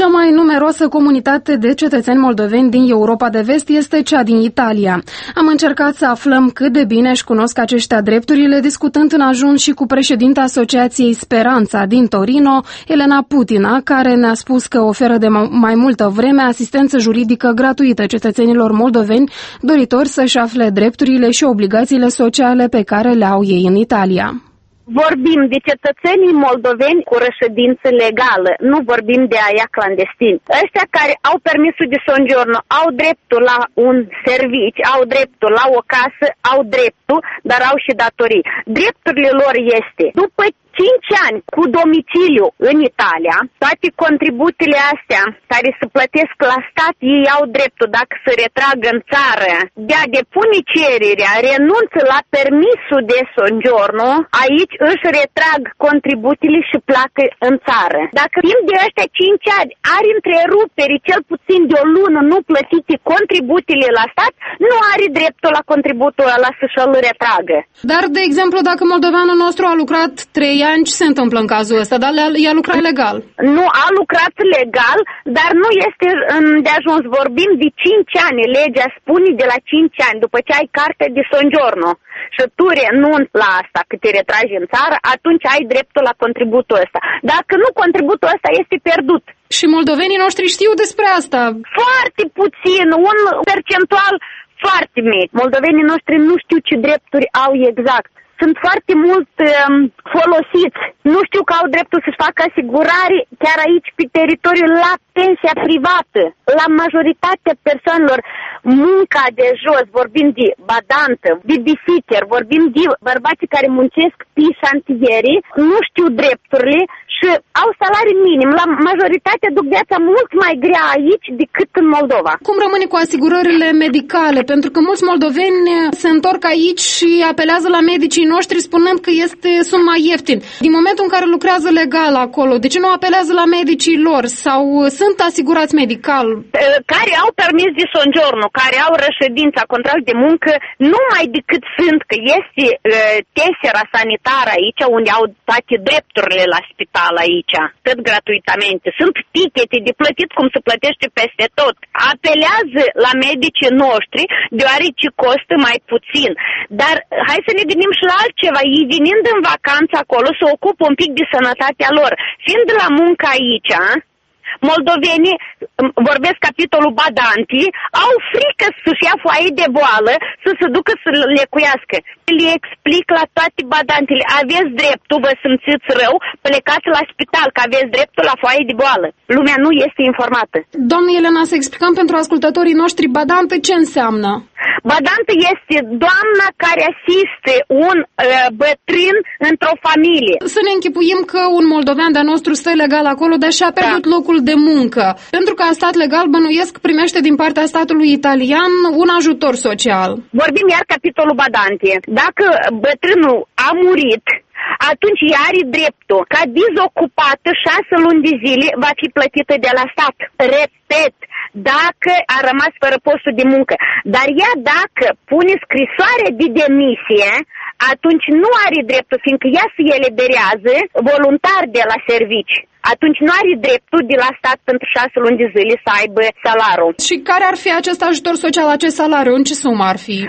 Cea mai numeroasă comunitate de cetățeni moldoveni din Europa de Vest este cea din Italia. Am încercat să aflăm cât de bine își cunosc aceștia drepturile, discutând în ajuns și cu președinta Asociației Speranța din Torino, Elena Putina, care ne-a spus că oferă de mai multă vreme asistență juridică gratuită cetățenilor moldoveni doritori să-și afle drepturile și obligațiile sociale pe care le au ei în Italia. Vorbim de cetățenii moldoveni cu reședință legală, nu vorbim de aia clandestini. Ăștia care au permisul de soggiorno au dreptul la un serviciu, au dreptul la o casă, au dreptul, dar au și datorii. Drepturile lor este, după 5 ani cu domiciliu în Italia, toate contribuțiile astea care se plătesc la stat, ei au dreptul, dacă se retragă în țară, de a depune cererea, renunță la permisul de soggiorno, aici își retrag contribuțiile și pleacă în țară. Dacă timp de ăștia 5 ani are întreruperi cel puțin de o lună nu plătite contribuțiile la stat, nu are dreptul la contributul ăla să-și-l retragă. Dar, de exemplu, dacă moldoveanul nostru a lucrat 3 ani, ce se întâmplă în cazul ăsta? Dar i-a lucrat legal. Nu, a lucrat legal, dar nu este de ajuns. Vorbim de 5 ani. Legea spune de la 5 ani, după ce ai carte de soggiorno și tu renunți la asta, că te retragi în țară, atunci ai dreptul la contributul ăsta. Dacă nu, contributul ăsta este pierdut. Și moldovenii noștri știu despre asta? Foarte puțin, un percentual foarte mic. Moldovenii noștri nu știu ce drepturi au exact. Sunt foarte mult folosiți. Nu știu că au dreptul să-și facă asigurare chiar aici pe teritoriu la pensia privată. La majoritatea persoanelor, munca de jos, vorbim de badantă, de babysitter, vorbim de bărbații care muncesc pe șantiere, nu știu drepturile și au salarii minim. La majoritatea duc viața mult mai grea aici decât în Moldova. Cum rămâne cu asigurările medicale? Pentru că mulți moldoveni se întorc aici și apelează la medicii noștri spunând că sunt mai ieftini. Din momentul în care lucrează legal acolo, de ce nu apelează la medicii lor? Sau sunt asigurați medical? Care au permis de soggiorno, care au reședința, contract de muncă, numai decât sunt că este tesera sanitară aici, unde au toate drepturile la spital aici, tot gratuitamente. Sunt tichete de plătit cum se plătește peste tot. Apelează la medicii noștri, deoarece costă mai puțin. Dar hai să ne gândim și la altceva. Ei venind în vacanță acolo se ocupă un pic de sănătatea lor. Fiind la muncă aici, moldovenii, vorbesc capitolul badantii, au frică să-și ia foaie de boală, să se ducă să lecuiască. Le explic la toate badantele, aveți dreptul, vă simțiți rău, plecați la spital, că aveți dreptul la foaie de boală. Lumea nu este informată. Doamne Elena, să explicăm pentru ascultătorii noștri badantă ce înseamnă. Badantă este doamna care asiste un bătrân într-o familie. Să ne închipuim că un moldovean de-a nostru stă legal acolo, dar și-a pierdut locul de muncă. Pentru că a stat legal, bănuiesc, primește din partea statului italian un ajutor social. Vorbim iar capitolul badantie. Dacă bătrânul a murit, atunci ea are dreptul ca dezocupată 6 luni de zile va fi plătită de la stat. Repet, dacă a rămas fără postul de muncă. Dar ea dacă pune scrisoare de demisie, atunci nu are dreptul, fiindcă ea se eliberează voluntar de la servici. Atunci nu are dreptul de la stat pentru 6 luni de zile să aibă salariul. Și care ar fi acest ajutor social, acest salariu? În ce sumă ar fi?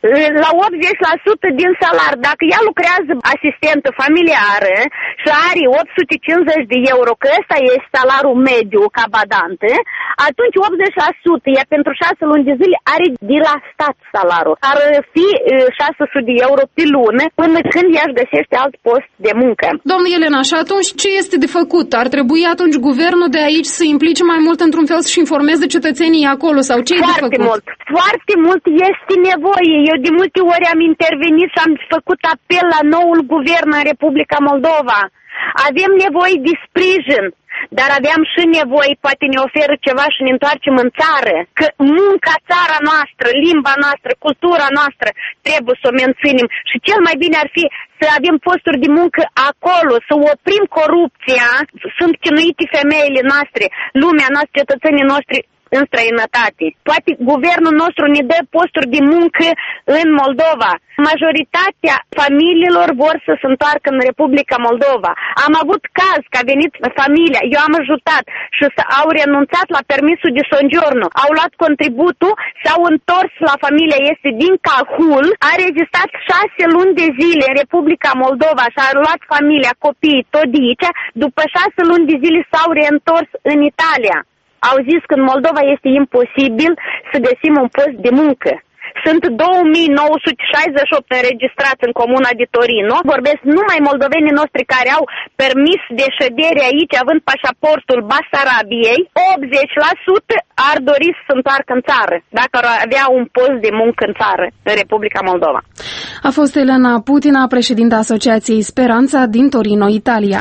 La 80% din salar. Dacă ea lucrează asistentă familiară și are 850 de euro, că ăsta este salariul mediu ca badantă, atunci 80% ea pentru 6 luni de zile are de la stat salariul. Ar fi 600 de euro pe lună până când ea își găsește alt post de muncă. Doamne Elena, și atunci ce este de făcut? Ar trebui atunci guvernul de aici să implice mai mult într-un fel și informeze cetățenii acolo? Sau ce e de făcut? Foarte mult este nevoie. Eu de multe ori am intervenit și am făcut apel la noul guvern în Republica Moldova. Avem nevoie de sprijin, dar aveam și nevoie, poate ne oferă ceva și ne întoarcem în țară. Că munca, țara noastră, limba noastră, cultura noastră trebuie să o menținem. Și cel mai bine ar fi să avem posturi de muncă acolo, să oprim corupția. Sunt chinuite femeile noastre, lumea noastră, cetățenii noștri în străinătate. Poate guvernul nostru ne dă posturi de muncă în Moldova. Majoritatea familiilor vor să se întoarcă în Republica Moldova. Am avut caz că a venit familia, eu am ajutat și au renunțat la permisul de sojourno. Au luat contributul, s-au întors la familia este din Cahul, a rezistat 6 luni de zile în Republica Moldova și a luat familia, copiii, tot de aici. După 6 luni de zile s-au reîntors în Italia. Au zis că în Moldova este imposibil să găsim un post de muncă. Sunt 2968 înregistrați în comuna de Torino. Vorbesc numai moldovenii noștri care au permis de ședere aici, având pașaportul Basarabiei. 80% ar dori să se întoarcă în țară, dacă ar avea un post de muncă în țară, în Republica Moldova. A fost Elena Putina, președinta Asociației Speranța din Torino, Italia.